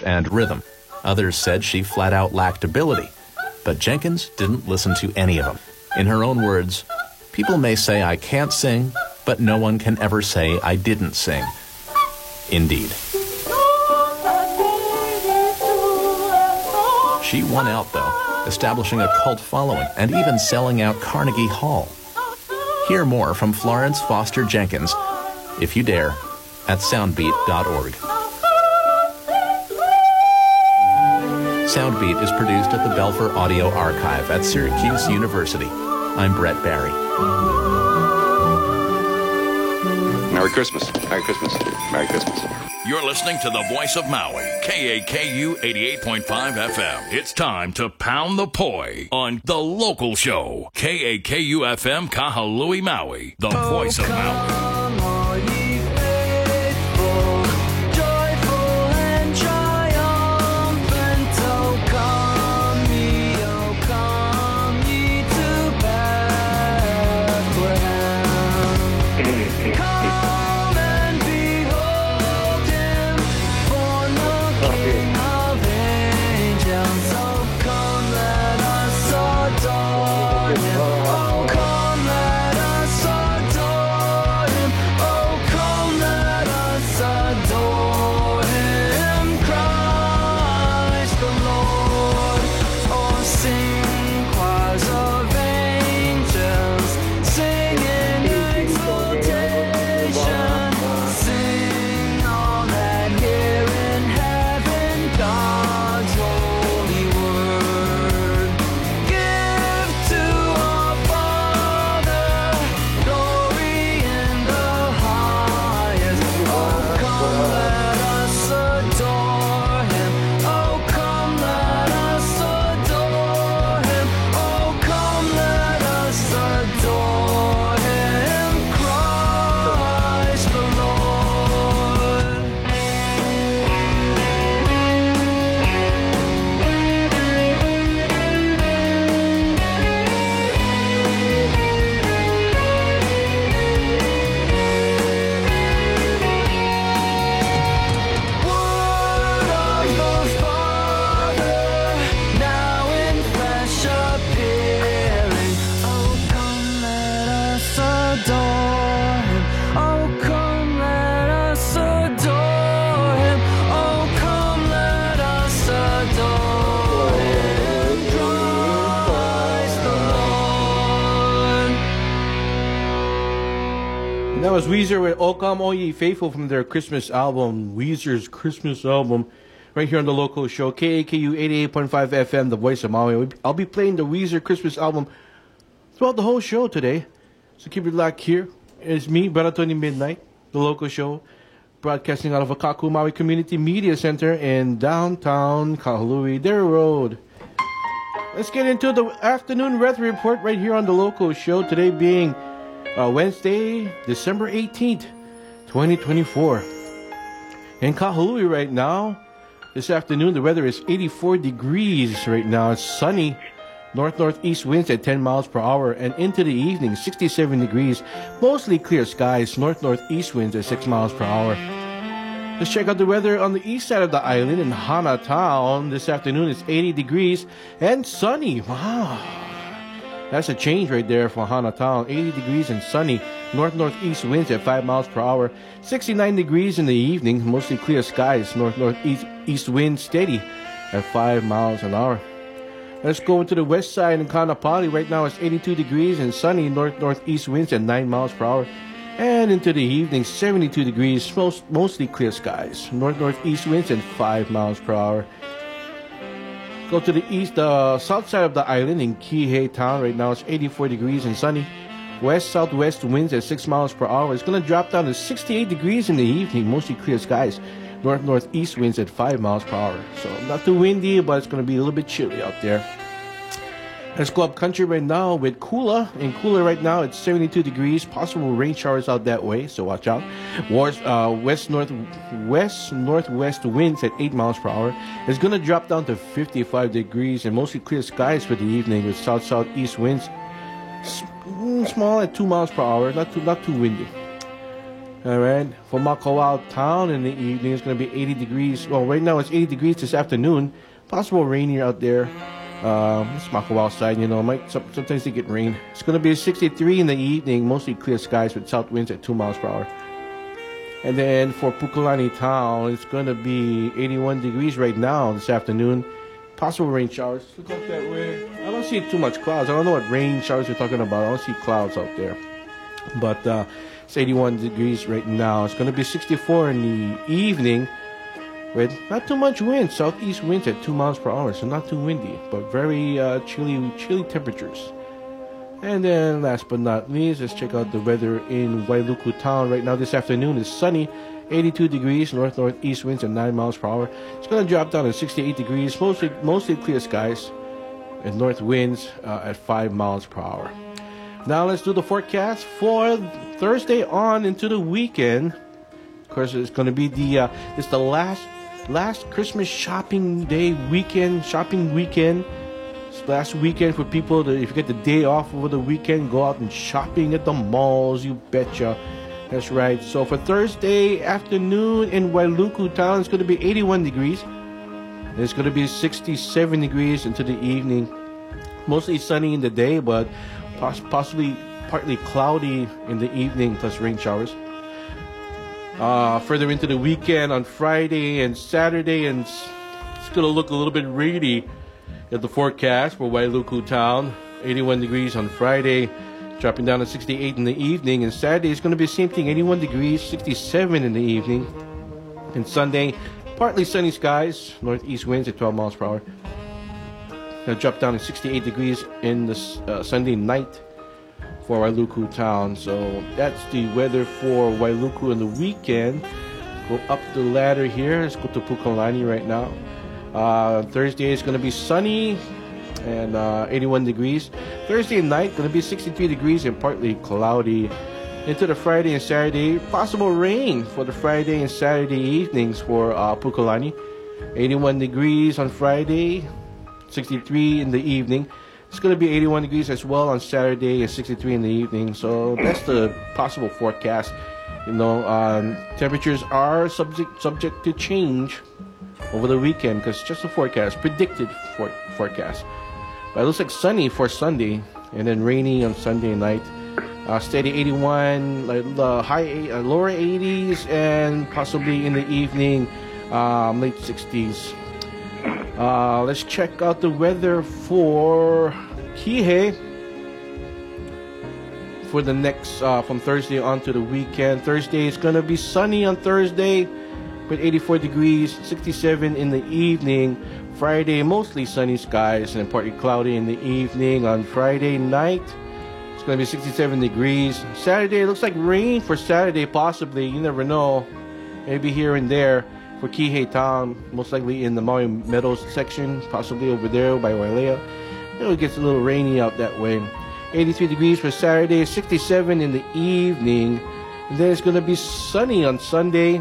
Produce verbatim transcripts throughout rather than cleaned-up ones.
pitch and rhythm. Others said she flat out lacked ability. But Jenkins didn't listen to any of them. In her own words, "People may say I can't sing, but no one can ever say I didn't sing." Indeed. She won out, though, establishing a cult following and even selling out Carnegie Hall. Hear more from Florence Foster Jenkins, if you dare, at soundbeat dot org. Soundbeat is produced at the Belfer Audio Archive at Syracuse University. I'm Brett Barry. Merry Christmas. Merry Christmas. Merry Christmas. You're listening to the Voice of Maui, K A K U eighty-eight point five F M. It's time to pound the poi on The Local Show, K A K U F M Kahului, Maui, the Voice of Maui. That was Weezer with O Come All Ye Faithful from their Christmas album, Weezer's Christmas album, right here on the Local Show, K A K U eighty-eight point five F M, the Voice of Maui. I'll be playing the Weezer Christmas album throughout the whole show today, so keep it locked here. It's me, Baratoni Midnight, the Local Show, broadcasting out of Akaku Maui Community Media Center in downtown Kahului, Dairy Road. Let's get into the afternoon weather report right here on the Local Show, today being Uh, Wednesday, December eighteenth, twenty twenty-four. In Kahului right now, this afternoon, the weather is eighty-four degrees right now. It's sunny, north-northeast winds at ten miles per hour, and into the evening, sixty-seven degrees, mostly clear skies, north-northeast winds at six miles per hour. Let's check out the weather on the east side of the island in Hana Town. This afternoon, it's eighty degrees and sunny. Wow. That's a change right there for Hana Town. eighty degrees and sunny. North-northeast winds at five miles per hour. sixty-nine degrees in the evening. Mostly clear skies. North-northeast east wind steady at five miles an hour. Let's go into the west side in Kaanapali. Right now it's eighty-two degrees and sunny. North-northeast winds at nine miles per hour. And into the evening, seventy-two degrees. Most, mostly clear skies. North-northeast winds at five miles per hour. Go to the east, uh, south side of the island in Kihei Town. Right now it's eighty-four degrees and sunny. West-southwest winds at six miles per hour. It's going to drop down to sixty-eight degrees in the evening. Mostly clear skies. North-northeast winds at five miles per hour. So not too windy, but it's going to be a little bit chilly out there. Let's go up country right now with Kula. In Kula right now it's seventy-two degrees. Possible rain showers out that way, so watch out. West, uh, west north west northwest winds at eight miles per hour. It's going to drop down to fifty-five degrees and mostly clear skies for the evening with south southeast winds small at two miles per hour. Not too not too windy. All right, for Makawao Town in the evening, it's going to be eighty degrees. Well, right now it's eighty degrees this afternoon. Possible rain out there. Um, it's Makawao side, you know. Might sometimes they get rain. It's going to be sixty-three in the evening, mostly clear skies with south winds at two miles per hour. And then for Pukalani Town, it's going to be eighty-one degrees right now this afternoon. Possible rain showers. Look out that way. I don't see too much clouds. I don't know what rain showers you're talking about. I don't see clouds out there. But uh, it's eighty-one degrees right now. It's going to be sixty-four in the evening with not too much wind. Southeast winds at two miles per hour, so not too windy, but very uh, chilly, chilly temperatures. And then last but not least, let's check out the weather in Wailuku Town. Right now this afternoon is sunny, eighty-two degrees, north-northeast winds at nine miles per hour. It's going to drop down to sixty-eight degrees, mostly mostly clear skies, and north winds uh, at five miles per hour. Now let's do the forecast for Thursday on into the weekend. Of course, it's going to be the uh, it's the last last Christmas shopping day weekend, shopping weekend. Last weekend for people that if you get the day off over the weekend, go out and shopping at the malls, you betcha. That's right. So for Thursday afternoon in Wailuku Town, it's going to be eighty-one degrees. It's going to be sixty-seven degrees into the evening. Mostly sunny in the day, but poss possibly partly cloudy in the evening, plus rain showers. Uh, further into the weekend on Friday and Saturday, and it's going to look a little bit rainy. At the forecast for Wailuku Town, eighty-one degrees on Friday, dropping down to sixty-eight in the evening. And Saturday is going to be the same thing, eighty-one degrees, sixty-seven in the evening. And Sunday, partly sunny skies, northeast winds at twelve miles per hour. Going to drop down to sixty-eight degrees in the uh, Sunday night for Wailuku Town. So that's the weather for Wailuku on the weekend. Go up the ladder here. Let's go to Pukalani right now. Uh, Thursday is going to be sunny and uh, eighty-one degrees. Thursday night going to be sixty-three degrees and partly cloudy. Into the Friday and Saturday, possible rain for the Friday and Saturday evenings for uh, Pukalani. eighty-one degrees on Friday, sixty-three in the evening. It's going to be eighty-one degrees as well on Saturday and sixty-three in the evening. So that's the possible forecast. You know, um, temperatures are subject subject to change over the weekend because it's just a forecast, predicted for, forecast. But it looks like sunny for Sunday and then rainy on Sunday night. Uh, steady eighty-one, like uh, high, uh, lower eighties, and possibly in the evening, um, late sixties. Uh, let's check out the weather for Kihei for the next uh, from Thursday on to the weekend. Thursday is gonna be sunny on Thursday with eighty-four degrees, sixty-seven in the evening. Friday, mostly sunny skies and partly cloudy in the evening. On Friday night, it's going to be sixty-seven degrees. Saturday, looks like rain for Saturday, possibly. You never know. Maybe here and there for Kihei Town, most likely in the Maui Meadows section, possibly over there by Wailea. It gets a little rainy out that way. eighty-three degrees for Saturday, sixty-seven in the evening. And then it's going to be sunny on Sunday.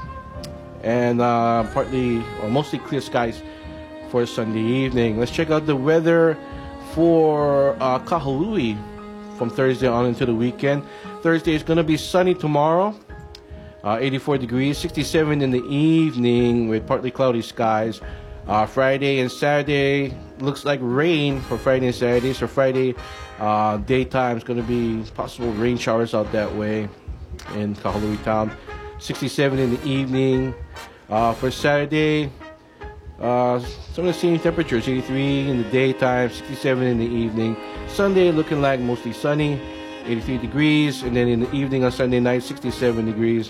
And uh, partly or mostly clear skies for Sunday evening. Let's check out the weather for uh, Kahului from Thursday on into the weekend. Thursday is going to be sunny tomorrow, uh, eighty-four degrees, sixty-seven in the evening with partly cloudy skies. Uh, Friday and Saturday looks like rain for Friday and Saturday. So Friday uh, daytime is going to be possible rain showers out that way in Kahului Town. sixty-seven in the evening. Uh, for Saturday, uh, some of the same temperatures, eighty-three in the daytime, sixty-seven in the evening. Sunday looking like mostly sunny, eighty-three degrees, and then in the evening on Sunday night, sixty-seven degrees.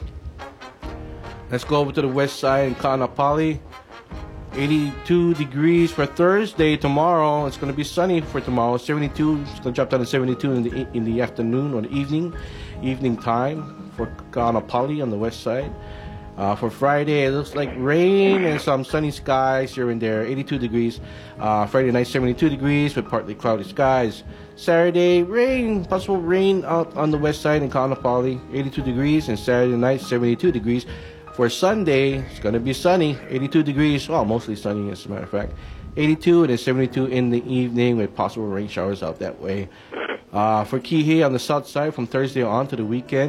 Let's go over to the west side in Kaanapali. eighty-two degrees for Thursday. Tomorrow, it's going to be sunny for tomorrow, seventy-two. It's going to drop down to seventy-two in the in the afternoon or the evening, evening time for Kaanapali on the west side. Uh, for Friday, it looks like rain and some sunny skies here and there, eighty-two degrees. Uh, Friday night, seventy-two degrees with partly cloudy skies. Saturday, rain, possible rain out on the west side in Kaanapali, eighty-two degrees. And Saturday night, seventy-two degrees. For Sunday, it's going to be sunny, eighty-two degrees. Well, mostly sunny as a matter of fact. eighty-two and then seventy-two in the evening with possible rain showers out that way. Uh, for Kihei on the south side from Thursday on to the weekend,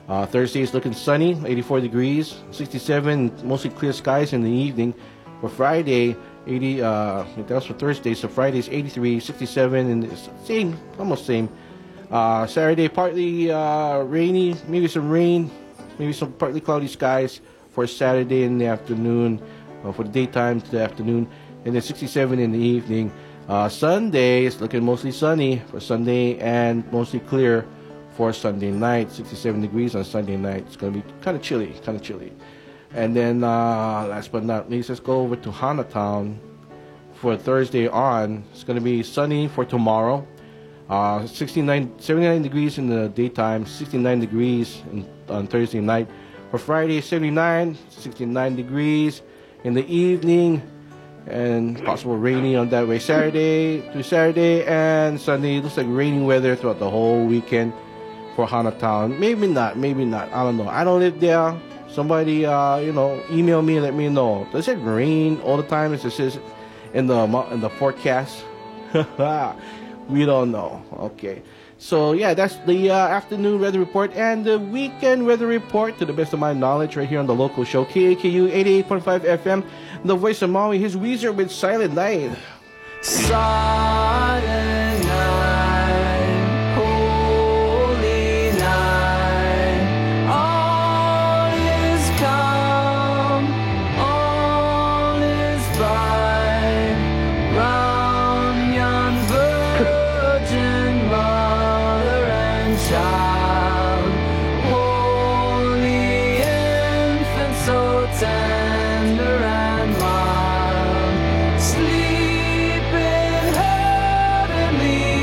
Uh, Thursday is looking sunny, eighty-four degrees, sixty-seven, mostly clear skies in the evening. For Friday, eighty. Uh, that was for Thursday. So Friday is eighty-three, sixty-seven, and it's same, almost same. Uh, Saturday, partly uh, rainy, maybe some rain, maybe some partly cloudy skies for Saturday in the afternoon, uh, for the daytime to the afternoon, and then sixty-seven in the evening. Uh, Sunday is looking mostly sunny for Sunday and mostly clear for Sunday night. sixty-seven degrees on Sunday night. It's going to be kind of chilly, kind of chilly. And then, uh, last but not least, let's go over to Hanatown for Thursday on. It's going to be sunny for tomorrow. Uh, sixty-nine, seventy-nine degrees in the daytime, sixty-nine degrees in, on Thursday night. For Friday, seventy-nine, sixty-nine degrees in the evening, and possible rainy on that way. Saturday to Saturday and Sunday, looks like rainy weather throughout the whole weekend for Hanatown. Maybe not, maybe not. I don't know. I don't live there. Somebody, uh, you know, email me and let me know. Does it rain all the time as it says in the in the forecast? We don't know. Okay. So, yeah, that's the uh, afternoon weather report and the weekend weather report, to the best of my knowledge, right here on the local show, K A K U eighty-eight point five F M, the voice of Maui. Here's Weezer with Silent Night. Silent night, holy night, all is calm, all is bright, round yon virgin mother and child, holy infant so tender and mild, sleep in heavenly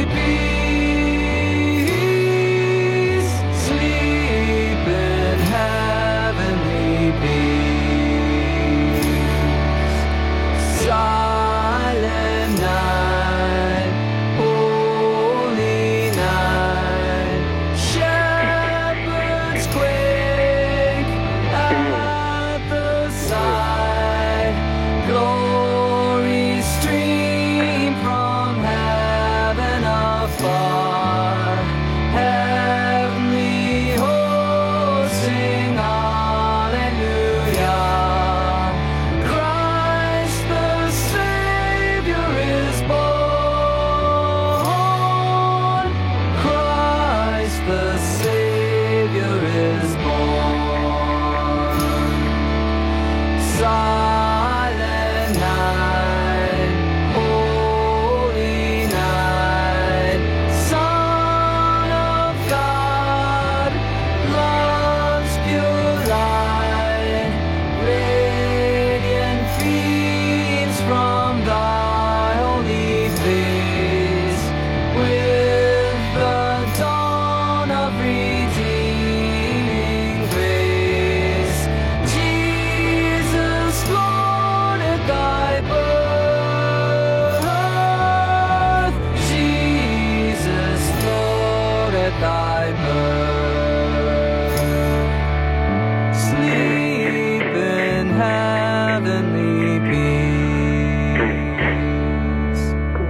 peace, sleep in heavenly peace. Silent night, holy night, shepherds quake at the sight, glory stream from heaven afar, heavenly hosts sing hallelujah, Christ the Savior is born, Christ the Savior is born. Silent night, holy night, Son of God, love's pure light, radiant beams from thy holy face, with the dawn of redeeming grace. Jesus, Lord, at thy birth, Jesus, Lord, at thy birth, sleep in heavenly peace.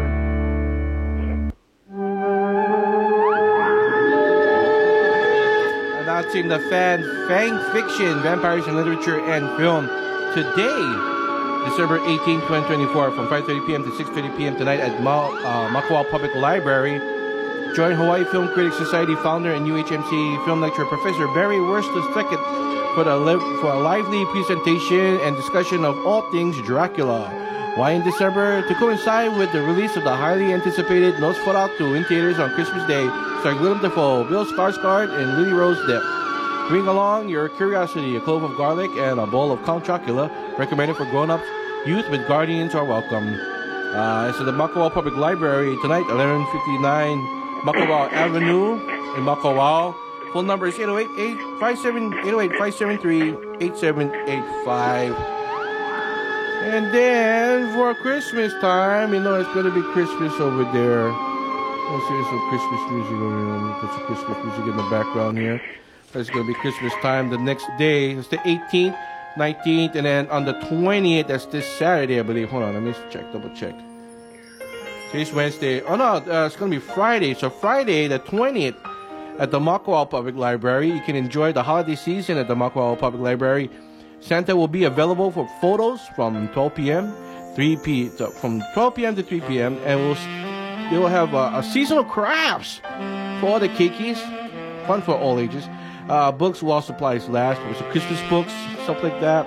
Announcing the fan Fang Fiction, Vampires in Literature and Film. Today, December eighteenth, twenty twenty-four, from five thirty p.m. to six thirty p.m. tonight at Ma- uh, Makawao Public Library. Join Hawaii Film Critics Society founder and U H M C film lecturer Professor Barry Wurst the second for, the li- for a lively presentation and discussion of all things Dracula. Why in December? To coincide with the release of the highly anticipated Nosferatu in theaters on Christmas Day, starring Willem Dafoe, Bill Skarsgård, and Lily Rose Depp. Bring along your curiosity, a clove of garlic, and a bowl of Count Chocula, recommended for grown-ups. Youth with guardians are welcome. Uh, it's at the Makawao Public Library tonight, eleven fifty-nine Makawao Avenue in Makawao. Phone number is eight oh eight, eight five seven, eight oh eight, five seven three, eight seven eight five. And then for Christmas time, you know it's going to be Christmas over there. Let's hear some Christmas music over here. Put some Christmas music in the background here. It's going to be Christmas time the next day. It's the eighteenth, nineteenth, and then on the twentieth, that's this Saturday, I believe. Hold on, let me check, double check. Today's Wednesday. Oh no, uh, it's going to be Friday. So Friday, the twentieth, at the Makawao Public Library. You can enjoy the holiday season at the Makawao Public Library. Santa will be available for photos from twelve p.m. three p so from twelve p.m. to three p.m. and we'll they will have uh, a seasonal crafts for all the keikis, fun for all ages. Uh, books while supplies last. There's Christmas books, stuff like that.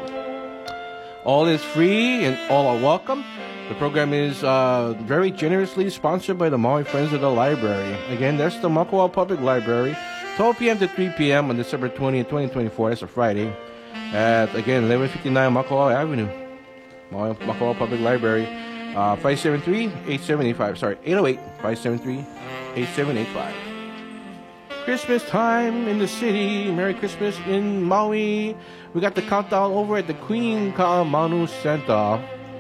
All is free and all are welcome. The program is uh, very generously sponsored by the Maui Friends of the Library. Again, that's the Makawao Public Library, twelve p.m. to three p.m. on December twentieth, twenty twenty-four. That's a Friday. At, again, eleven fifty-nine Makawao Avenue, Maui, Makawao Public Library, uh, five seven three, eight seven eight five. Sorry, eight oh eight, five seven three, eight seven eight five. Christmas time in the city. Merry Christmas in Maui. We got the countdown over at the Queen Ka'amanu Center.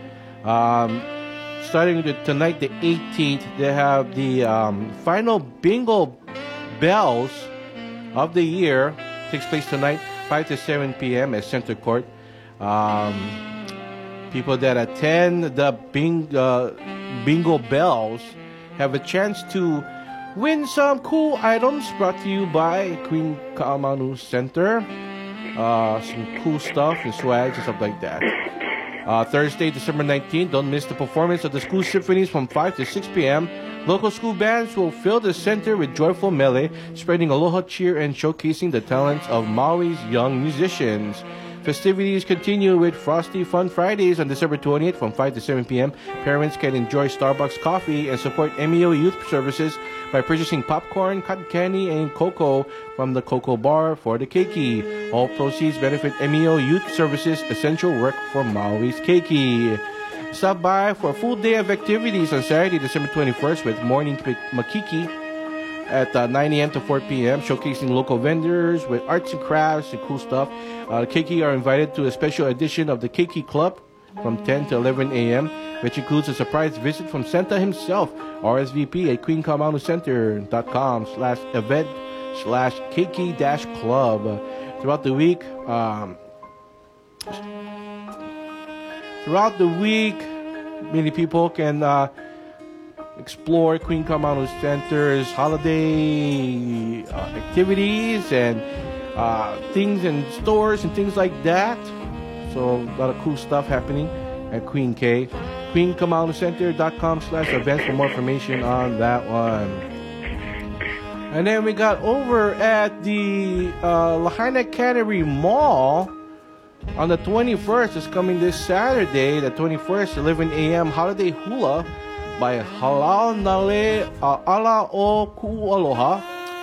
Um, starting with tonight, the eighteenth, they have the um, final bingo bells of the year. Takes place tonight, five to seven p.m. at Center Court. Um, people that attend the bing, uh, bingo bells have a chance to win some cool items brought to you by Queen Ka'amanu Center. Uh, some cool stuff and swags and stuff like that. Uh, Thursday, December nineteenth, don't miss the performance of the school symphonies from five to six p.m. Local school bands will fill the center with joyful melee, spreading aloha cheer and showcasing the talents of Maui's young musicians. Festivities continue with Frosty Fun Fridays on December twentieth from five to seven p.m. Parents can enjoy Starbucks coffee and support M E O Youth Services by purchasing popcorn, cotton candy, and cocoa from the Cocoa Bar for the keiki. All proceeds benefit M E O Youth Services essential work for Maui's keiki. Stop by for a full day of activities on Saturday, December twenty-first with Morning Makiki at uh, nine a.m. to four p.m. showcasing local vendors with arts and crafts and cool stuff. Uh, the keiki are invited to a special edition of the Keiki Club from ten to eleven a.m., which includes a surprise visit from Santa himself. R S V P at queen kamanu center dot com slash event slash keiki dash club. Throughout the week, um, throughout the week, many people can uh, explore Queen Ka'amanu Center's holiday uh, activities and uh, things and stores and things like that. So a lot of cool stuff happening at Queen K. queen kamanu center dot com slash events for more information on that one. And then we got over at the uh, Lahaina Cannery Mall on the twenty-first. It's coming this Saturday, the twenty-first, eleven a.m. Holiday Hula by Halal Nale uh, Ala O Ku'aloha.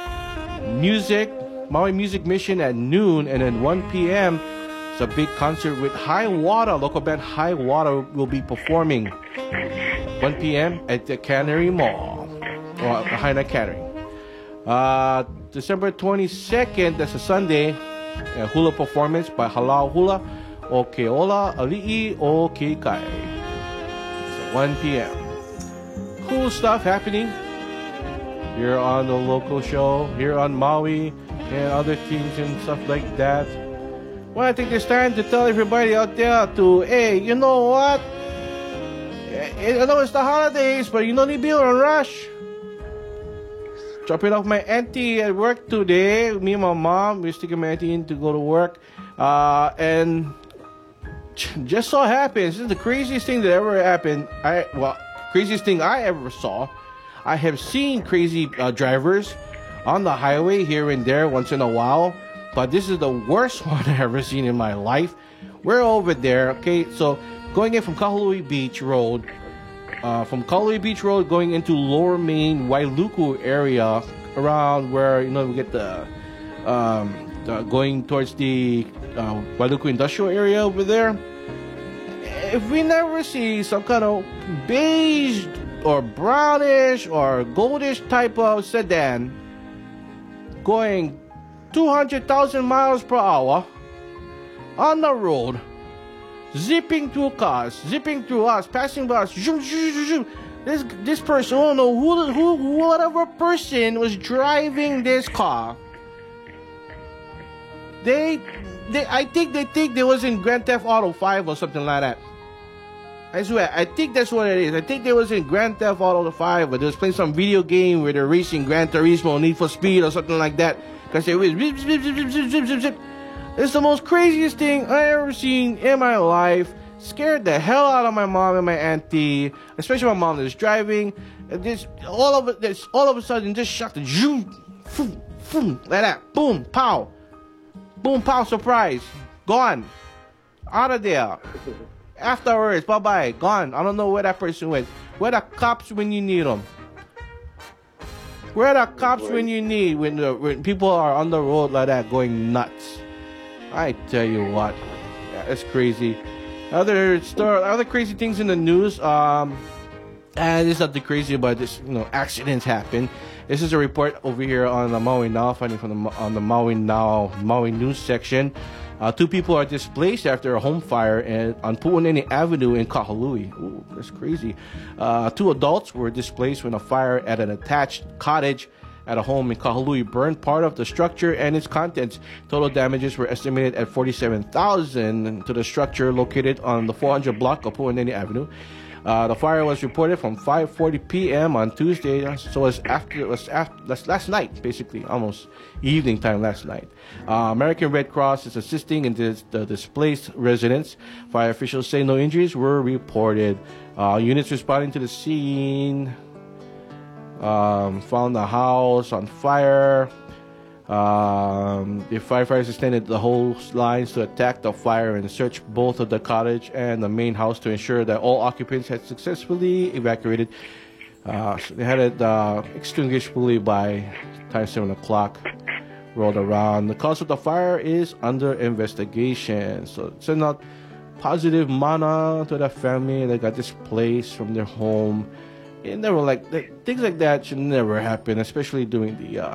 Music, Maui Music Mission at noon, and then one p.m. it's a big concert with High Water. Local band High Water will be performing one p.m. at the Cannery Mall, or Lahaina Cannery. Uh, December twenty-second, that's a Sunday, a hula performance by Halal Hula o Keola Ali'i o Keikai. It's at one p.m. Cool stuff happening here on the local show, here on Maui, and other things and stuff like that. Well, I think it's time to tell everybody out there to, hey, you know what? I know it's the holidays, but you don't need to be on a rush. Dropping off my auntie at work today. Me and my mom, we're sticking my auntie in to go to work. Uh, and just so happens, this is the craziest thing that ever happened. I Well, craziest thing I ever saw. I have seen crazy uh, drivers on the highway here and there once in a while. But this is the worst one I've ever seen in my life. We're over there, okay? So, going in from Kahului Beach Road, Uh, from Kahului Beach Road going into Lower Main, Wailuku area, around where, you know, we get the, um, the going towards the uh, Wailuku industrial area over there. If we never see some kind of beige or brownish or goldish type of sedan going two hundred thousand miles per hour on the road, zipping through cars, zipping through us, passing by us. Zoom, zoom, zoom, zoom. This this person, I don't know who, who, whatever person was driving this car. They, they, I think they think they was in Grand Theft Auto five or something like that. I swear, I think that's what it is. I think they was in Grand Theft Auto five, but they was playing some video game where they're racing Gran Turismo, Need for Speed, or something like that. Because they was zip, zip, zip, zip, zip, zip, zip. It's the most craziest thing I ever seen in my life. Scared the hell out of my mom and my auntie, especially my mom that was driving. And this all of it, this all of a sudden just shot the zoom, boom, boom, like that, boom, pow, boom, pow, surprise, gone, out of there. Afterwards, bye bye, gone. I don't know where that person went. Where the cops when you need them? Where the cops when you need when the, when people are on the road like that going nuts? I tell you what, yeah, that's crazy. Other story, other crazy things in the news. Um, and it's not the crazy, but this, you know, accidents happen. This is a report over here on the Maui Now, finding from the on the Maui Now Maui News section. Uh, two people are displaced after a home fire in, on Pu'uneni Avenue in Kahului. Ooh, that's crazy. Uh, two adults were displaced when a fire at an attached cottage at a home in Kahului burned part of the structure and its contents. Total damages were estimated at forty-seven thousand dollars to the structure located on the four hundred block of Pu'uneni Avenue. Uh, the fire was reported from five forty p.m. on Tuesday, so it was after it was after last, last night, basically almost evening time last night. Uh, American Red Cross is assisting in this, the displaced residents. Fire officials say no injuries were reported. Uh, units responding to the scene um, found the house on fire. Um, the firefighters extended the hose lines to attack the fire and search both of the cottage and the main house to ensure that all occupants had successfully evacuated. Uh, so they had it uh, extinguished fully by time seven o'clock rolled around. The cause of the fire is under investigation. So send out positive mana to the family that got displaced from their home. It never like things like that should never happen, especially during the uh,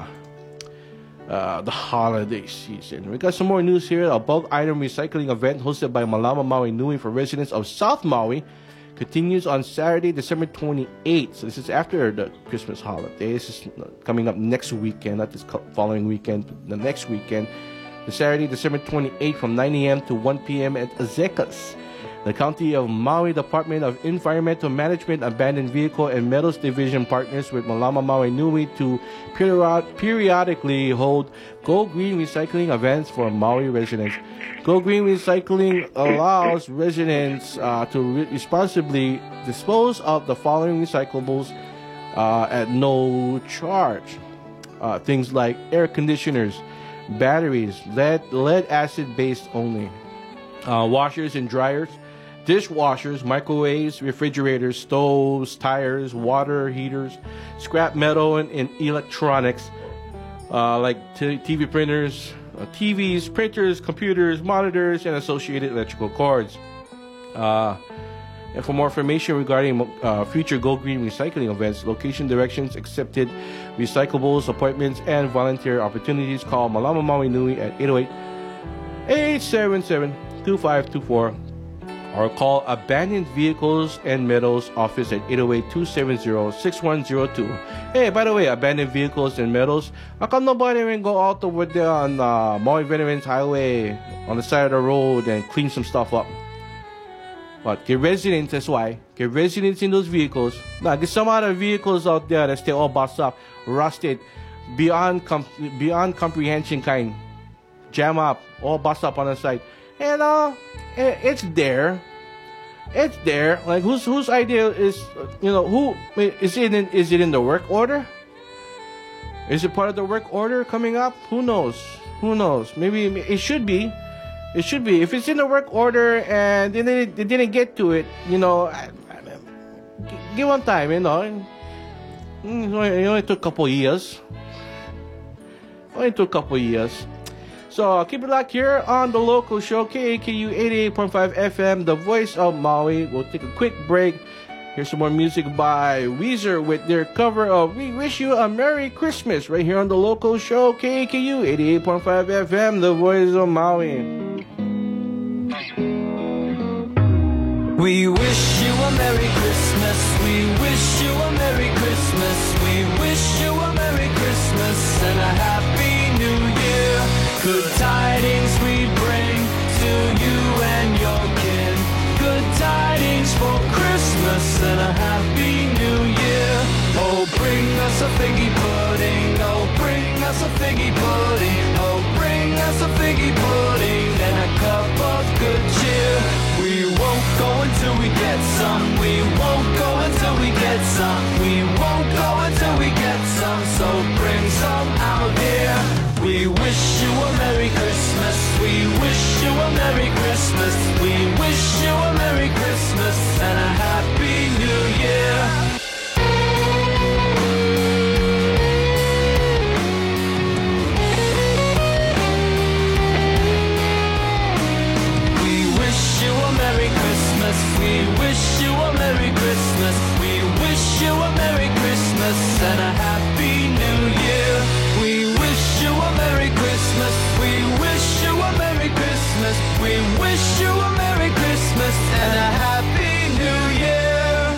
Uh, the holiday season. We got some more news here. A bulk item recycling event hosted by Malama Maui Nui for residents of South Maui continues on Saturday, December twenty-eighth. So this is after the Christmas holiday. This is coming up next weekend, not this following weekend, but the next weekend. The Saturday, December twenty-eighth from nine a.m. to one p.m. at Azekas. The County of Maui Department of Environmental Management Abandoned Vehicle and Metals Division partners with Malama Maui Nui to period- periodically hold Go Green recycling events for Maui residents. Go Green recycling allows residents uh, to re- responsibly dispose of the following recyclables uh, at no charge. Uh, things like air conditioners, batteries, lead, lead acid based only, uh, washers and dryers, dishwashers, microwaves, refrigerators, stoves, tires, water heaters, scrap metal and, and electronics uh, like t- TV printers, uh, T Vs, printers, computers, monitors, and associated electrical cords. Uh, and for more information regarding uh, future Go Green recycling events, location directions, accepted recyclables, appointments, and volunteer opportunities, call Malama Maui Nui at eight oh eight, eight seven seven, two five two four. Or call Abandoned Vehicles and Metals office at eight oh eight, two seven zero, six one zero two. Hey, by the way, Abandoned Vehicles and Metals, how come nobody even go out over there on uh, Maui Veterans Highway on the side of the road and clean some stuff up? But get residents, that's why. Get residents in those vehicles. Now, get some other vehicles out there that stay all bossed up, rusted, beyond com- beyond comprehension kind. Jam up, all bossed up on the side. And uh, it's there. It's there. Like whose whose idea is, you know, who is it in? Is it in the work order? Is it part of the work order coming up? Who knows? Who knows? Maybe it should be. It should be. If it's in the work order and they didn't, they didn't get to it, you know, give one time. You know, it only took a couple years. Only took a couple years. So uh, keep it locked here on the local show, K A K U eighty-eight point five F M, the voice of Maui. We'll take a quick break. Here's some more music by Weezer with their cover of We Wish You a Merry Christmas right here on the local show, K A K U eighty-eight point five F M, the voice of Maui. We wish you a Merry Christmas. We wish you a Merry Christmas. We wish you a Merry Christmas and a Happy New Year. Good tidings we bring to you and your kin. Good tidings for won't go until we get some. We won't go until we get some. So bring some out here. We wish you a Merry Christmas. We wish you a Merry Christmas. We wish you a Merry Christmas and a Happy New Year. We wish you a Merry Christmas. We wish you a Merry Christmas. We wish you a Merry Christmas and a Happy New Year. We wish you a Merry Christmas. We wish you a Merry Christmas. We wish you a Merry Christmas and a Happy New Year.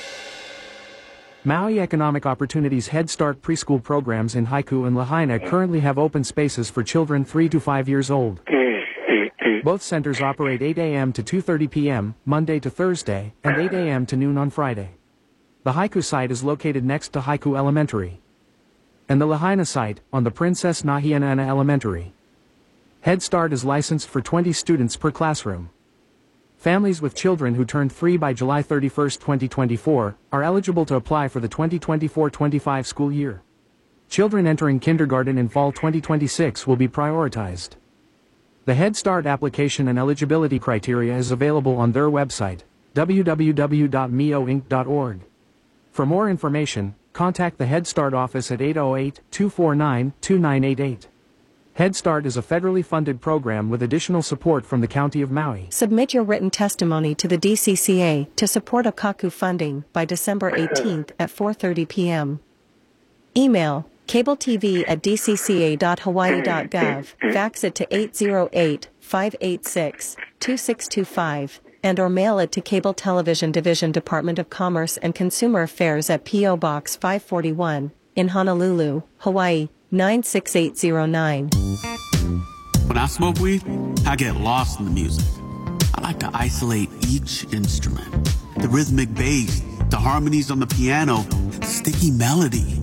Maui Economic Opportunities Head Start preschool programs in Haiku and Lahaina currently have open spaces for children three to five years old. Both centers operate eight a m to two thirty p m Monday to Thursday, and eight a m to noon on Friday. The Haiku site is located next to Haiku Elementary, and the Lahaina site, on the Princess Nahianana Elementary. Head Start is licensed for twenty students per classroom. Families with children who turned three by July thirty-first, twenty twenty-four, are eligible to apply for the twenty twenty-four twenty-five school year. Children entering kindergarten in fall twenty twenty-six will be prioritized. The Head Start application and eligibility criteria is available on their website, w w w dot m e o inc dot org. For more information, contact the Head Start office at eight oh eight, two four nine, two nine eight eight. Head Start is a federally funded program with additional support from the County of Maui. Submit your written testimony to the D C C A to support a Kaku funding by December eighteenth at four thirty p m Email cabletv at d c c a dot hawaii dot gov, fax it to eight oh eight, five eight six, two six two five, and or mail it to Cable Television Division, Department of Commerce and Consumer Affairs at P O Box five forty-one, in Honolulu, Hawaii, nine six eight zero nine. When I smoke weed, I get lost in the music. I like to isolate each instrument. The rhythmic bass, the harmonies on the piano, the sticky melody.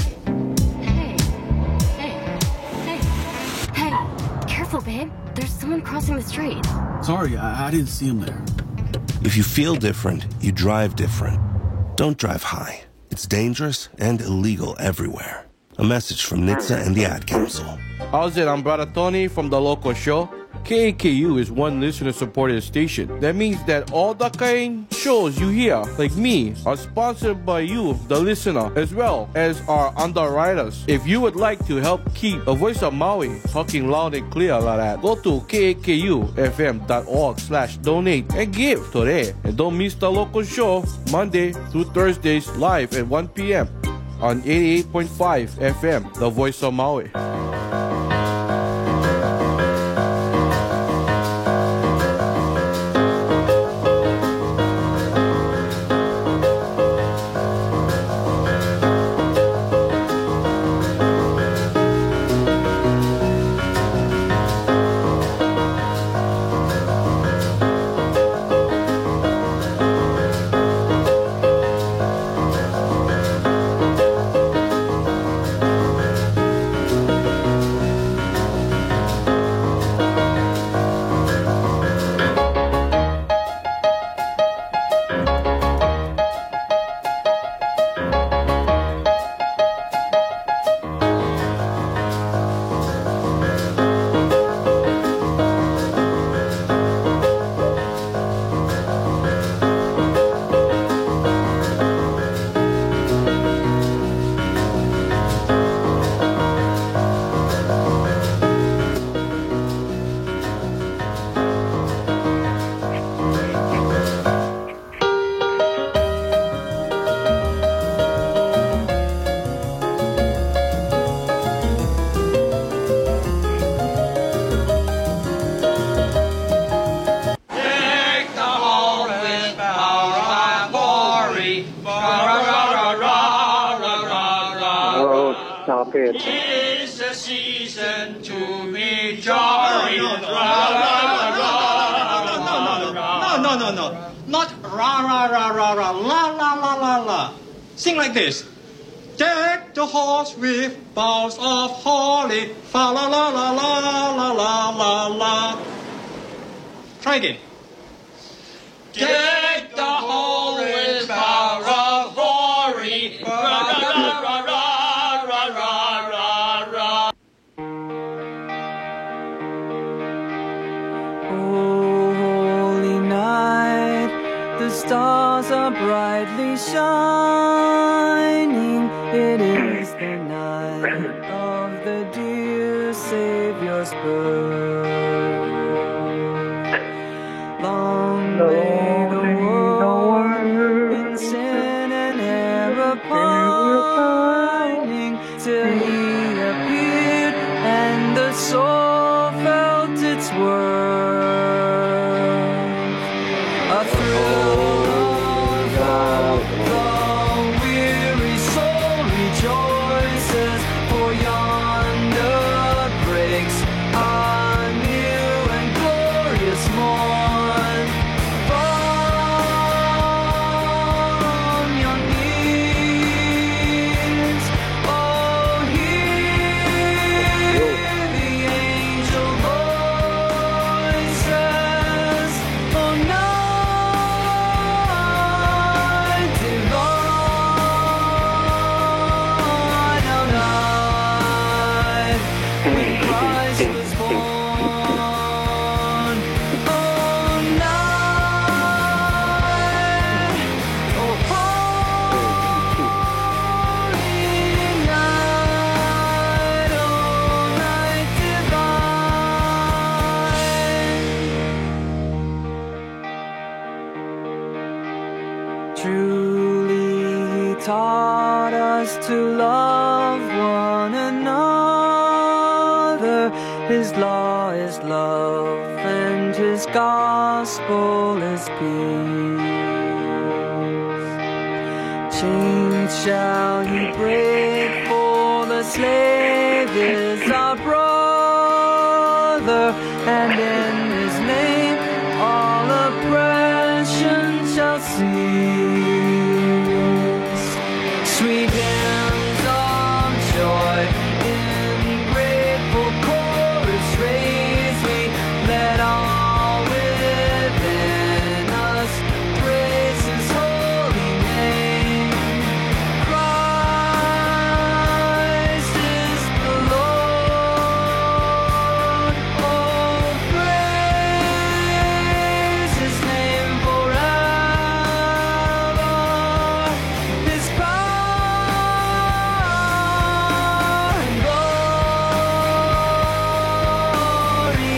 Babe, there's someone crossing the street. Sorry, I, I didn't see him there. If you feel different, you drive different. Don't drive high. It's dangerous and illegal everywhere. A message from N H T S A and the Ad Council. How's it? I'm Brother Tony from The Local Show. K A K U is one listener-supported station. That means that all the kind shows you hear, like me, are sponsored by you, the listener, as well as our underwriters. If you would like to help keep the voice of Maui talking loud and clear like that, go to K A K U F M dot org slash donate and give today. And don't miss The Local Show, Monday through Thursdays, live at one p m on eighty-eight point five F M, the voice of Maui. it. It's the season to be jolly. No, no, no, no, not ra ra ra ra ra la la la la la. Sing like this. Deck the halls with boughs of holly, fa la la la la la la la la. Try again. Deck the hall with boughs. me. Ra ra ra ra ra ra ra ra ra. Oh, holy night, the stars are brightly shining. It is the night of the dear Savior's birth. Long lay the world in sin and error pining, till he appeared and the soul felt its worth. A thrill of hope, the weary soul rejoices, for yonder breaks a new and glorious morn. From your knees, oh, hear the angel voices, oh, night divine, oh, night when Christ was born, oh, night, oh, holy night, oh, night divine. Truly he taught us to love one another. His law is love and his gospel is peace. Chains shall he break, for the slave is our brother, and in his name all oppression shall cease. Sweet hymns of joy in grateful chorus raise we, let all within us praise his holy name. Christ is the Lord, oh, praise his name forever. His power and glory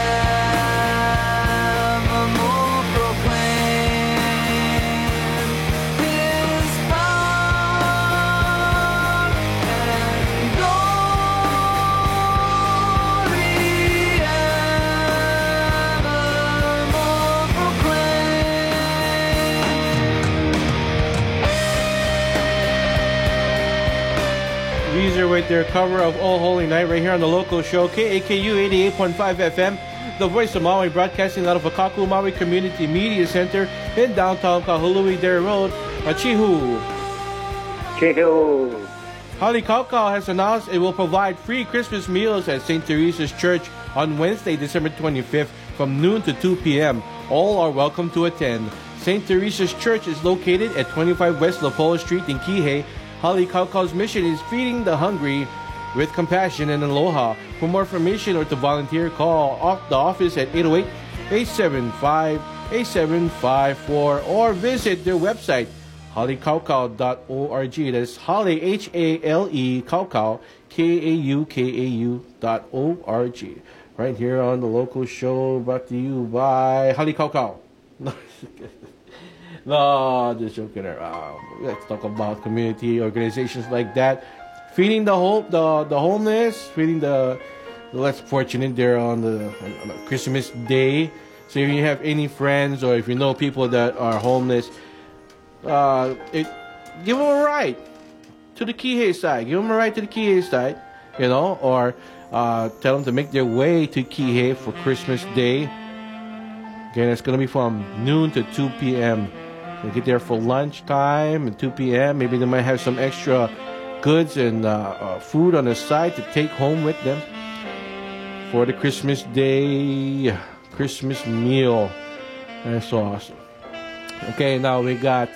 evermore proclaim. His power and glory evermore proclaim. Weezer with their cover of Oh Holy Night right here on the local show, K A K U eighty-eight point five F M, the voice of Maui, broadcasting out of Akaku Maui Community Media Center in downtown Kahului Dairy Road, Chihu. Chihu. Hali Kaukau has announced it will provide free Christmas meals at Saint Teresa's Church on Wednesday, December twenty-fifth from noon to two p.m. All are welcome to attend. Saint Teresa's Church is located at twenty-five West Lepola Street in Kihei. Hali Kaukau's mission is feeding the hungry with compassion and aloha. For more information or to volunteer, call off the office at eight oh eight, eight seven five, eight seven five four or visit their website, hale kaukau dot org. That's Hale, H A L E, Kaukau, K A U K A U dot O R G. Right here on the local show, brought to you by Hale Kaukau. No, just joking around. Let's talk about community organizations like that, feeding the hope, the the homeless, feeding the, the less fortunate there on the, on the Christmas Day. So if you have any friends or if you know people that are homeless, uh, it, give them a ride to the Kihei side. Give them a ride to the Kihei side, you know, or uh, tell them to make their way to Kihei for Christmas Day. Again, it's going to be from noon to two p.m. They get there for lunchtime and two p.m. Maybe they might have some extra goods and uh, uh, food on the side to take home with them for the Christmas Day Christmas meal. That's so awesome. Okay, now we got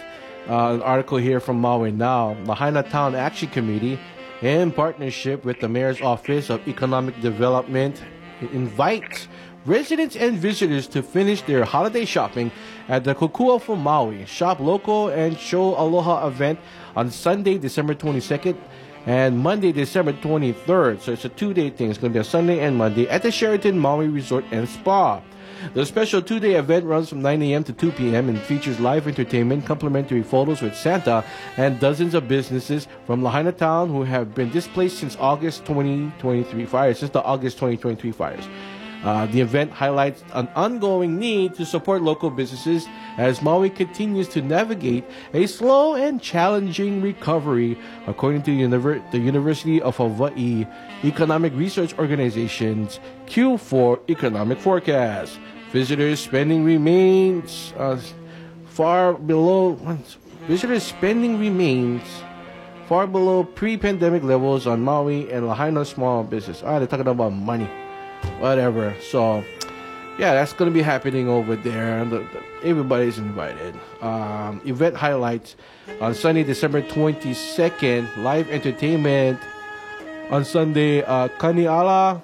Uh, an article here from Maui Now. Lahaina Town Action Committee, in partnership with the Mayor's Office of Economic Development, invites residents and visitors to finish their holiday shopping at the Kokua for Maui Shop Local and Show Aloha event on Sunday, December twenty-second and Monday, December twenty-third. So it's a two-day thing. It's going to be a Sunday and Monday at the Sheraton Maui Resort and Spa. The special two-day event runs from nine a.m. to two p.m. and features live entertainment, complimentary photos with Santa, and dozens of businesses from Lahaina Town who have been displaced since August twenty twenty-three fires, since the August twenty twenty-three fires. Uh, the event highlights an ongoing need to support local businesses as Maui continues to navigate a slow and challenging recovery, according to Univer- the University of Hawaii Economic Research Organization's Q four economic forecast. Visitors spending remains uh, far below. Visitors spending remains far below pre-pandemic levels on Maui and Lahaina small business. Ah, they're talking about money. Whatever. So, yeah, that's going to be happening over there. The, the, everybody's invited. Um, event highlights on Sunday, December twenty-second. Live entertainment on Sunday. Uh, Kaniala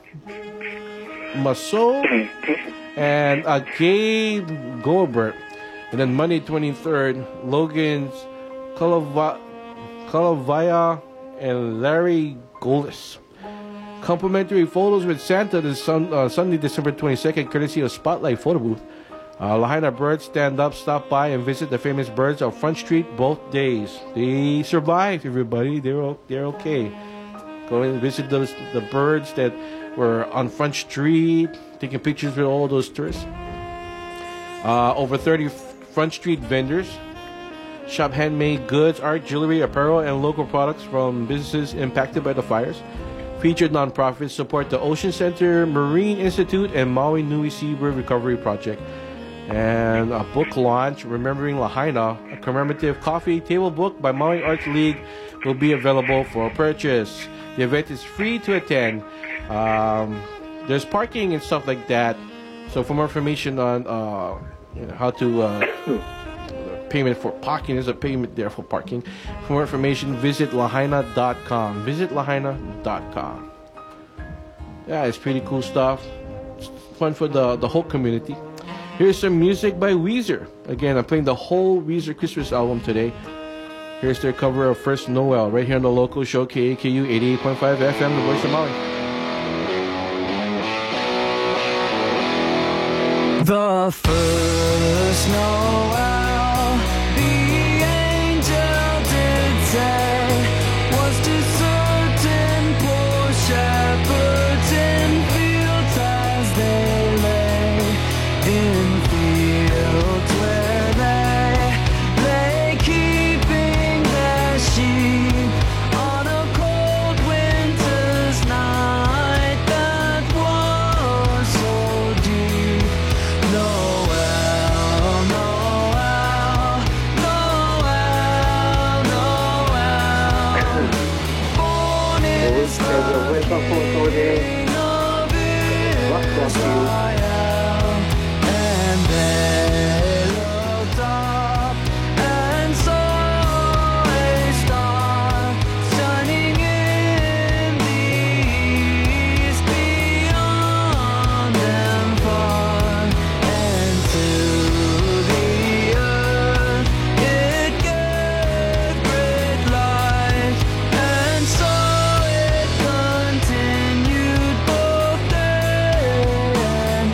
Maso and uh, Gabe Goldberg. And then Monday, twenty-third, Logan's Kalava, Kalavaya and Larry Goldis. Complimentary photos with Santa this sun, uh, Sunday, December twenty-second, courtesy of Spotlight Photo Booth. Uh, Lahaina Birds stand up, stop by, and visit the famous birds on Front Street both days. They survived, everybody. They're they're okay. Go and visit those the birds that were on Front Street, taking pictures with all those tourists. Uh, over thirty Front Street vendors shop handmade goods, art, jewelry, apparel, and local products from businesses impacted by the fires. Featured nonprofits support the Ocean Center Marine Institute and Maui Nui Seabird Recovery Project. And a book launch, Remembering Lahaina, a commemorative coffee table book by Maui Arts League, will be available for purchase. The event is free to attend. Um, there's parking and stuff like that. So for more information on uh, you know, how to... Uh, payment for parking. There's a payment there for parking. For more information, visit lahaina dot com. Visit lahaina dot com. Yeah, it's pretty cool stuff. It's fun for the, the whole community. Here's some music by Weezer. Again, I'm playing the whole Weezer Christmas album today. Here's their cover of First Noel right here on the local show, K A K U eighty-eight point five F M, The Voice of Maui. The first Noel, was to certain poor shepherds in fields as they lay, in fields where they lay keeping their sheep on a cold winter's night that was so deep. Noel, Noel, and they looked up and saw a star shining in the east beyond and far, and to the earth it gave great light, and so it continued both day and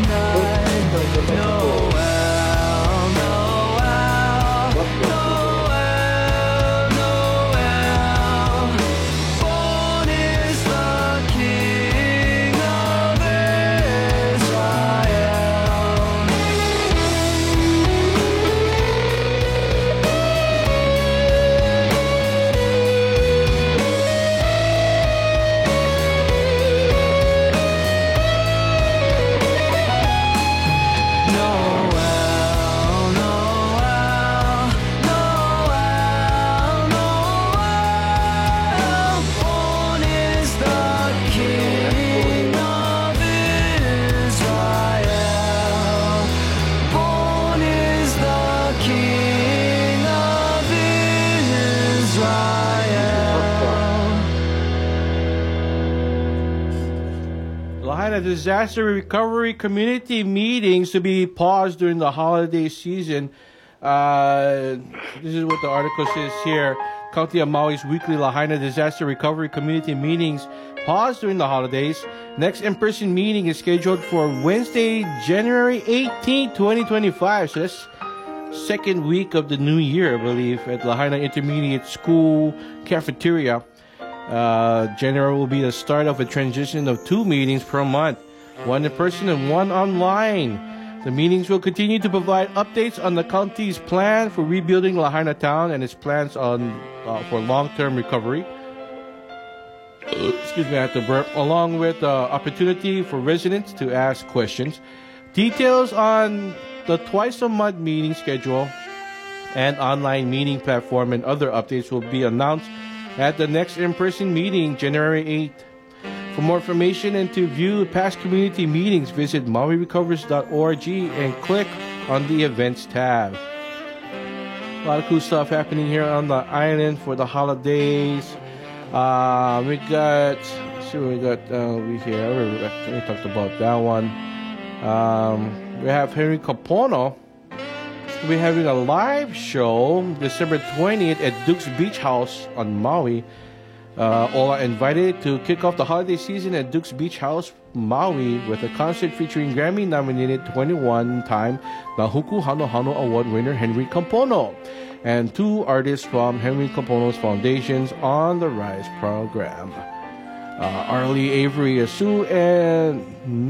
Lahaina, disaster recovery community meetings to be paused during the holiday season. Uh, this is what the article says here. County of Maui's weekly Lahaina disaster recovery community meetings paused during the holidays. Next in-person meeting is scheduled for Wednesday, January eighteenth, twenty twenty-five. So that's second week of the new year, I believe, at Lahaina Intermediate School cafeteria. Uh, January will be the start of a transition of two meetings per month, one in person and one online. The meetings will continue to provide updates on the county's plan for rebuilding Lahaina Town and its plans on uh, for long-term recovery. Excuse me, I have to burp. Along with the uh, opportunity for residents to ask questions. Details on the twice-a-month meeting schedule and online meeting platform and other updates will be announced at the next in-person meeting, January eighth. For more information and to view past community meetings, visit maui recovers dot org and click on the Events tab. A lot of cool stuff happening here on the island for the holidays. Uh, we got, let's see what we got uh, over here. We talked about that one. Um, we have Henry Kapono. We're having a live show December twentieth at Duke's Beach House on Maui. Uh, all are invited to kick off the holiday season at Duke's Beach House, Maui, with a concert featuring Grammy-nominated twenty-one time Nahuku Hano Hano Award winner Henry Kapono and two artists from Henry Kapono's Foundation's On the Rise program. Uh, Arlie Avery Asu and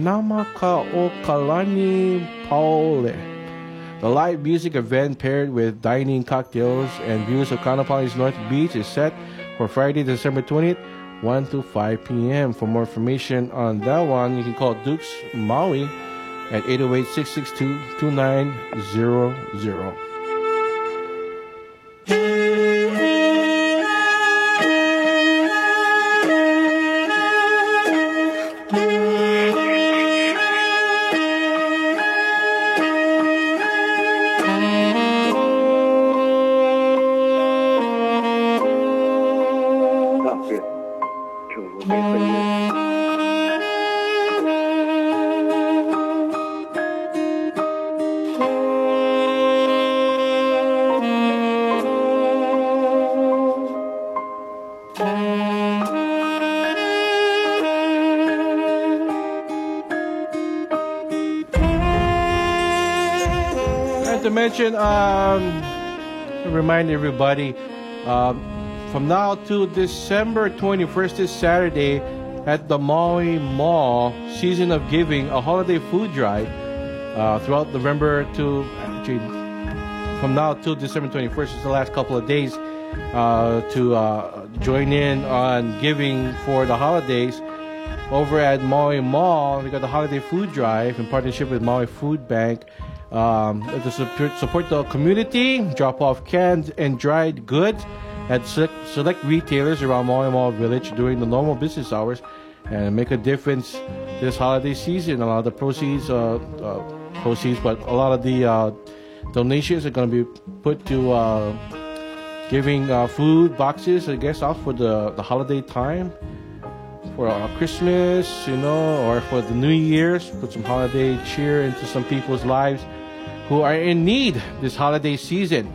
Namakaokalani Paole. The live music event paired with dining, cocktails, and views of Kaanapali's North Beach is set for Friday, December twentieth, one to five p.m. For more information on that one, you can call Dukes Maui at eight oh eight, six six two, two nine zero zero. To mention, um, to remind everybody, um, from now to December twenty-first, this Saturday, at the Maui Mall, Season of Giving, a holiday food drive uh, throughout November to, actually, from now to December twenty-first, it's the last couple of days uh, to uh, join in on giving for the holidays. Over at Maui Mall, we got the holiday food drive in partnership with Maui Food Bank. Um, to support, support the community, drop off canned and dried goods at select, select retailers around Maui Mall Village during the normal business hours and make a difference this holiday season. A lot of the proceeds, uh, uh, proceeds, but a lot of the uh, donations are going to be put to uh, giving uh, food boxes, I guess, out for the, the holiday time. For uh, Christmas, you know, or for the New Year's, put some holiday cheer into some people's lives who are in need this holiday season.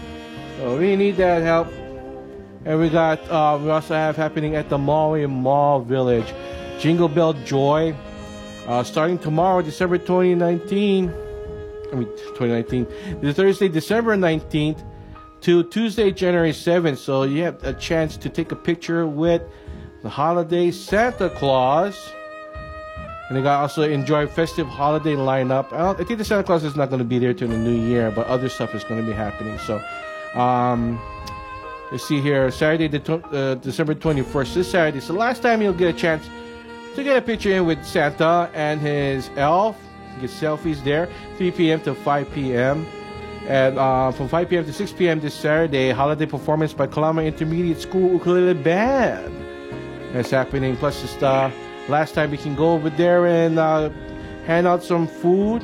So we need that help. And we got, uh, we also have happening at the Maui Mall Village, Jingle Bell Joy, uh, starting tomorrow, December twenty nineteen. I mean, twenty nineteen. This Thursday, December nineteenth to Tuesday, January seventh. So you have a chance to take a picture with the holiday Santa Claus, and they got also enjoy festive holiday lineup. I, don't, I think the Santa Claus is not going to be there till the new year, but other stuff is going to be happening. So, um, let's see here. Saturday, the uh, December twenty-first. This Saturday, so last time you'll get a chance to get a picture in with Santa and his elf. Get selfies there. three p.m. to five p.m. And uh, from five p.m. to six p.m. this Saturday, holiday performance by Kalama Intermediate School Ukulele Band. That's happening. Plus, just uh, last time we can go over there and uh, hand out some food,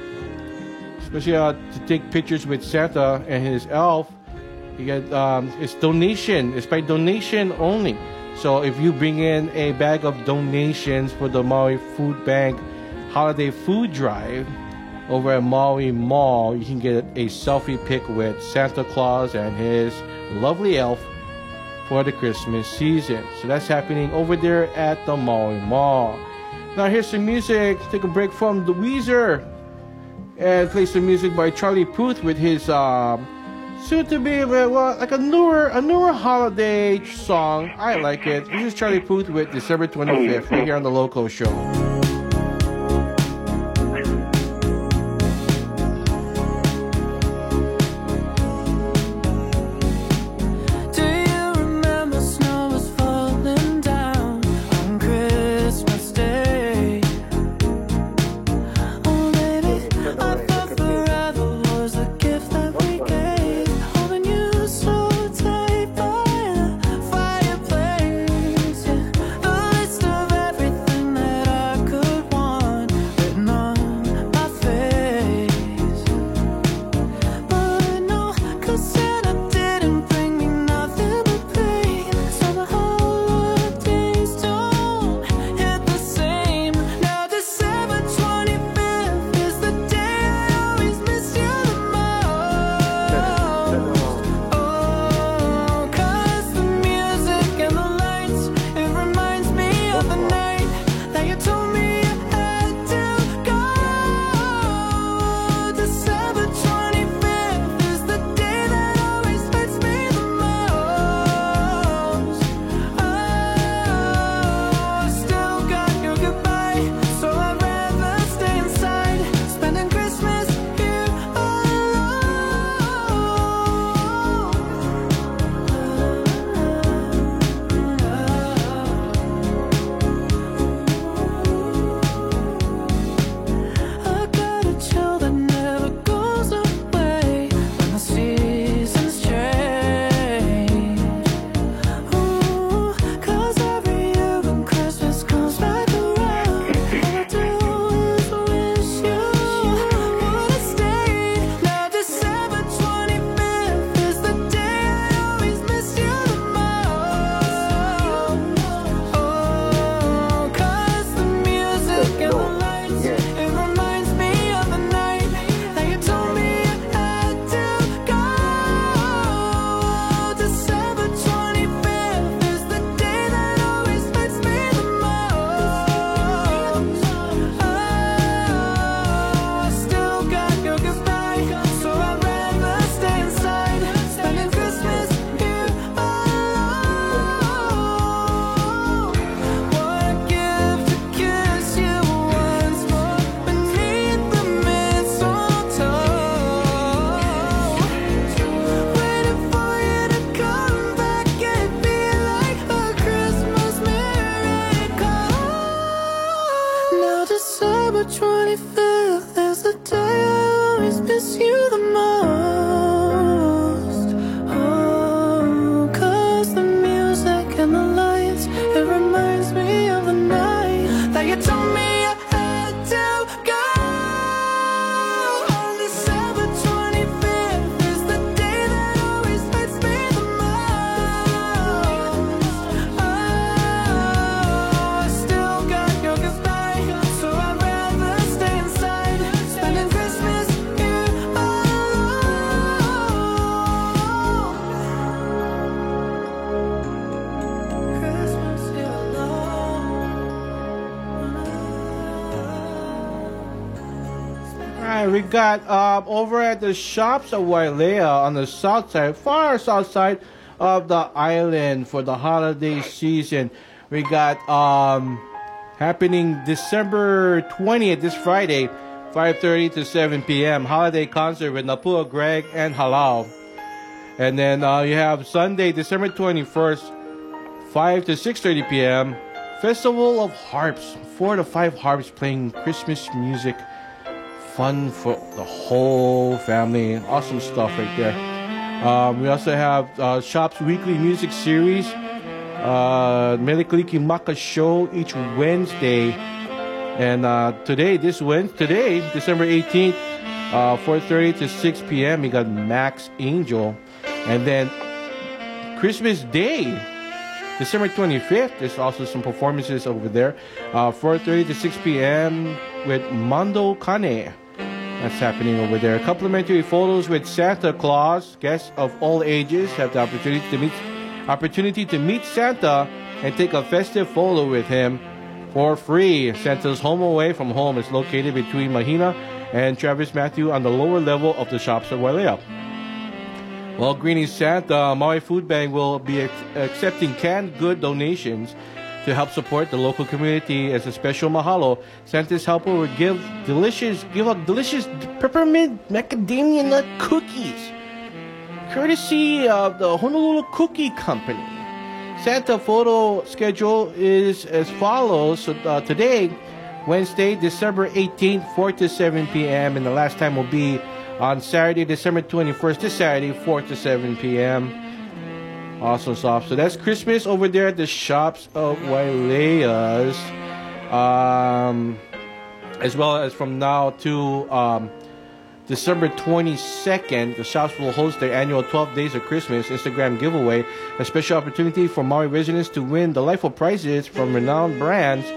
especially uh, to take pictures with Santa and his elf. You get um, it's donation. It's by donation only. So if you bring in a bag of donations for the Maui Food Bank Holiday Food Drive over at Maui Mall, you can get a selfie pic with Santa Claus and his lovely elf for the Christmas season. So that's happening over there at the Maui Mall. Now here's some music. Take a break from the Weezer and play some music by Charlie Puth with his uh, soon to be well, like a newer a newer holiday song. I like it. This is Charlie Puth with December twenty-fifth right here on the Loco Show. We got um, over at the shops of Wailea on the south side, far south side of the island for the holiday season. We got um, happening December twentieth, this Friday, five thirty to seven p.m. holiday concert with Napua Greg and Halal. And then uh, you have Sunday, December twenty-first, five to six thirty p.m. Festival of Harps, four to five harps playing Christmas music. Fun for the whole family. Awesome stuff right there. Um, we also have uh, Shop's weekly music series, uh, Melikaliki Maka Show each Wednesday. And uh, today, this Wednesday, today, December eighteenth, uh, four thirty to six p.m. we got Max Angel. And then Christmas Day, December twenty-fifth, there's also some performances over there. Uh, four thirty to six p.m. with Mondo Kane. That's happening over there. Complimentary photos with Santa Claus. Guests of all ages have the opportunity to meet opportunity to meet Santa and take a festive photo with him for free. Santa's home away from home is located between Mahina and Travis Matthew on the lower level of the shops at Wailea. While greeting Santa, Maui Food Bank will be ex- accepting canned good donations to help support the local community. As a special mahalo, Santa's helper will give delicious, give out delicious peppermint macadamia nut cookies, courtesy of the Honolulu Cookie Company. Santa photo schedule is as follows. So, uh, today, Wednesday, December eighteenth, four to seven p.m. And the last time will be on Saturday, December twenty-first, this Saturday, four to seven p.m. Awesome stuff. So that's Christmas over there at the shops of Wailea's. Um, as well as from now to um, December twenty-second, the shops will host their annual twelve Days of Christmas Instagram giveaway, a special opportunity for Maui residents to win delightful prizes from renowned brands.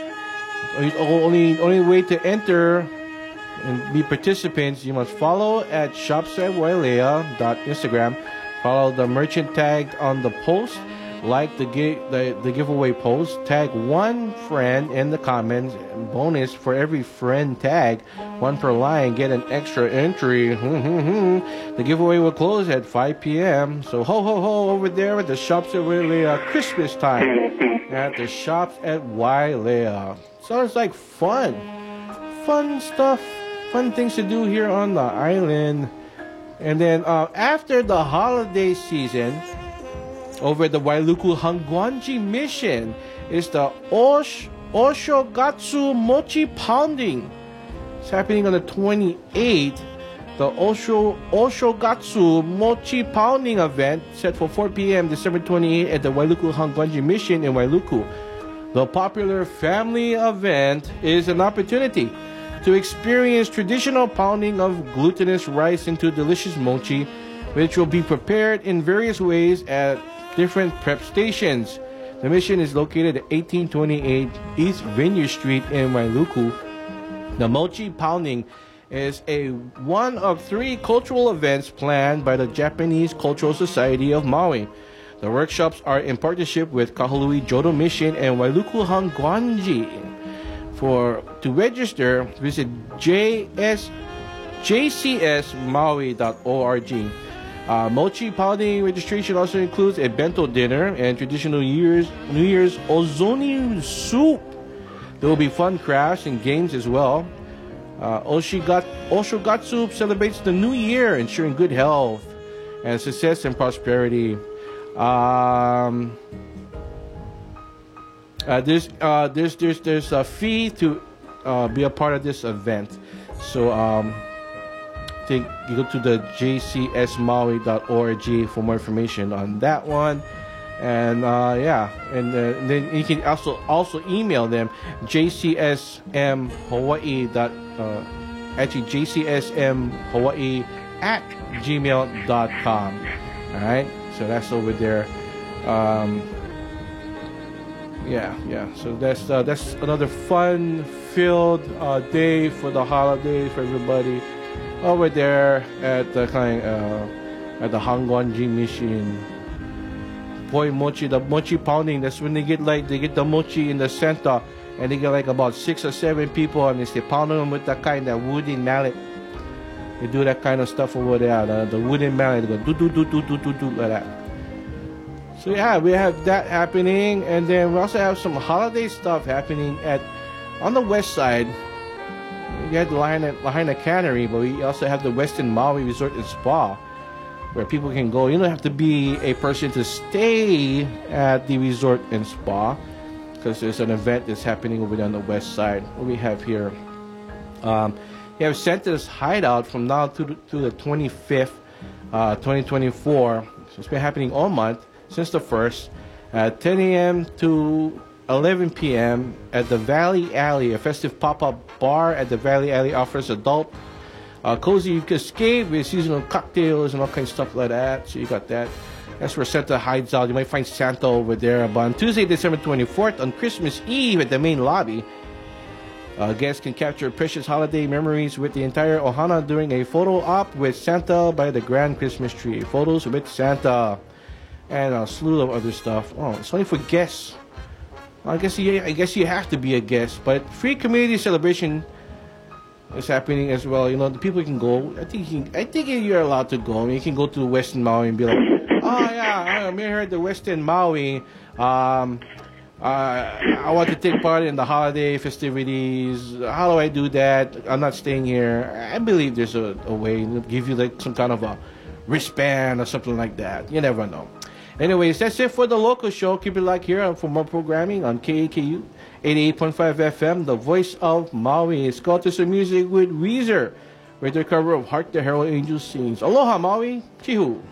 Only, only way to enter and be participants, you must follow at shops at wailea dot instagram. Follow the merchant tagged on the post, like the, gi- the the giveaway post, tag one friend in the comments. Bonus for every friend tag, one per line, get an extra entry. The giveaway will close at five p.m. So ho ho ho over there at the shops at Wailea, Christmas time at the shops at Wailea. Sounds like fun, fun stuff, fun things to do here on the island. And then uh, after the holiday season, over at the Wailuku Hangwanji Mission is the Osh, Oshogatsu Mochi Pounding. It's happening on the twenty-eighth. The Osho, Oshogatsu Mochi Pounding event set for four p.m. December twenty-eighth at the Wailuku Hangwanji Mission in Wailuku. The popular family event is an opportunity to experience traditional pounding of glutinous rice into delicious mochi, which will be prepared in various ways at different prep stations. The mission is located at eighteen twenty-eight East Vineyard Street in Wailuku. The mochi pounding is a one of three cultural events planned by the Japanese Cultural Society of Maui. The workshops are in partnership with Kahului Jodo Mission and Wailuku Hangwanji. For to register, visit j s j c s maui dot org. Uh, mochi pounding registration also includes a bento dinner and traditional Year's New Year's ozoni soup. There will be fun crafts and games as well. Uh, Oshigat, Oshogatsu celebrates the new year, ensuring good health and success and prosperity. Um, Uh, there's uh, there's there's there's a fee to uh, be a part of this event. So um, I think you go to the j c s maui dot org for more information on that one. And uh, yeah, and, uh, and then you can also also email them j c s m hawaii dot uh, actually j c s m hawaii at gmail dot com. All right, so that's over there. Um, Yeah, yeah. So that's uh, that's another fun-filled uh, day for the holidays for everybody over there at the kind uh, at the Hangwanji Mission. Boy, mochi, the mochi pounding. That's when they get like they get the mochi in the center, and they get like about six or seven people, and they stay pounding them with that kind of wooden mallet. They do that kind of stuff over there. The, the wooden mallet, they go do do do do do do do like that. So yeah, we have that happening, and then we also have some holiday stuff happening at on the west side. We had the Lahaina, Lahaina Cannery, but we also have the Western Maui Resort and Spa, where people can go. You don't have to be a person to stay at the resort and spa, because there's an event that's happening over there on the west side. What we have here, um, we have Santa's Hideout from now to, to the twenty-fifth, uh, twenty twenty-four. So it's been happening all month since the first, at ten a.m. to eleven p.m. at the Valley Alley. A festive pop-up bar at the Valley Alley offers adult uh, cozy escape with seasonal cocktails and all kinds of stuff like that. So you got that. That's where Santa hides out. You might find Santa over there. But on Tuesday, December twenty-fourth, on Christmas Eve at the main lobby, uh, guests can capture precious holiday memories with the entire Ohana during a photo op with Santa by the Grand Christmas Tree. Photos with Santa and a slew of other stuff. Oh, it's only for guests. I guess you, I guess you have to be a guest. But free community celebration is happening as well. You know, the people can go. I think you can, I think you're allowed to go. I mean, you can go to Western Maui and be like, oh yeah, I'm here at the Western Maui. Um, uh, I want to take part in the holiday festivities. How do I do that? I'm not staying here. I believe there's a, a way to give you like some kind of a wristband or something like that. You never know. Anyways, that's it for the local show. Keep it locked here for more programming on K A K U eighty-eight point five F M, the voice of Maui. It's called to some music with Weezer, with their cover of Hark the Herald Angels Sings. Aloha, Maui. Chihu.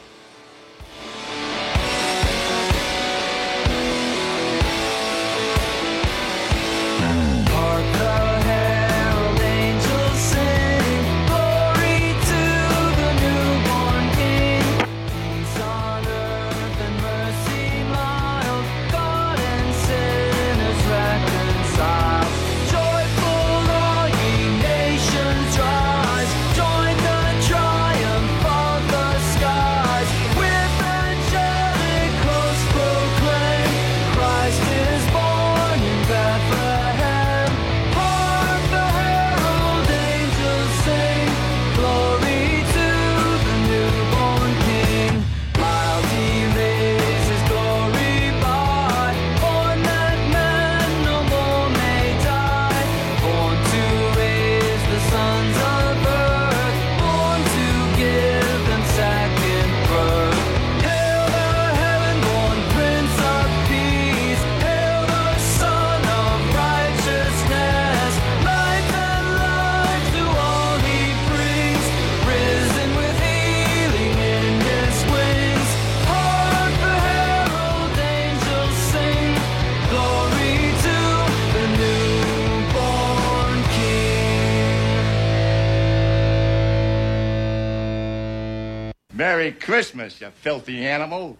Merry Christmas, you filthy animal.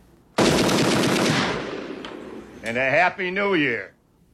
And a Happy New Year.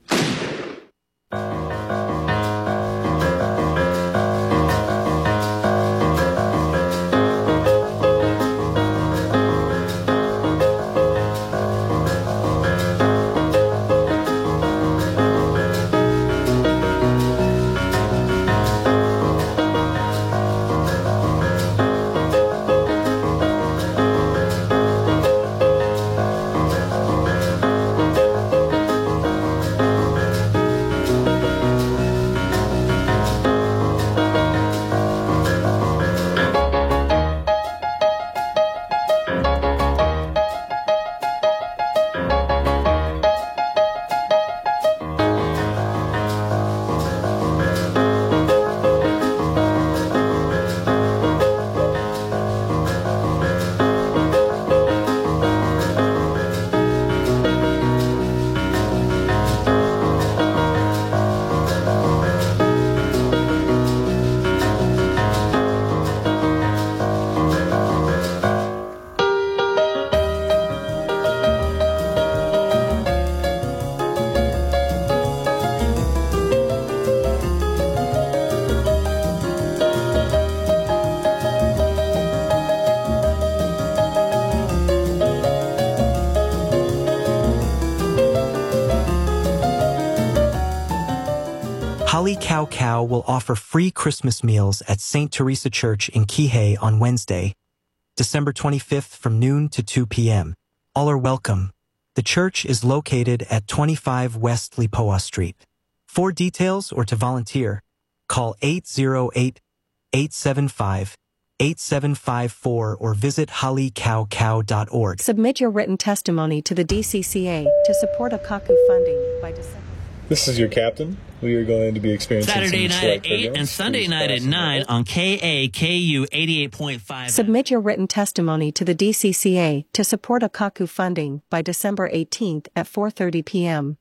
Hale Cow Cow will offer free Christmas meals at Saint Teresa Church in Kihei on Wednesday, December twenty-fifth from noon to two p.m. All are welcome. The church is located at twenty-five West Lipoa Street. For details or to volunteer, call eight zero eight, eight seven five, eight seven five four or visit hale cow cow dot org. Submit your written testimony to the D C C A to support Akaku funding by December. This is your captain. We are going to be experiencing Saturday some night at select eight and programs. Sunday Please night at fasten nine your on K A K U eighty-eight point five. Submit your written testimony to the D C C A to support Akaku funding by December eighteenth at four thirty p.m.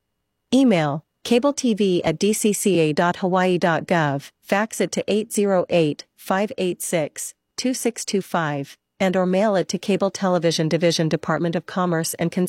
Email cabletv at d c c a dot hawaii dot gov, fax it to eight zero eight, five eight six, two six two five, and or mail it to Cable Television Division, Department of Commerce and Consumer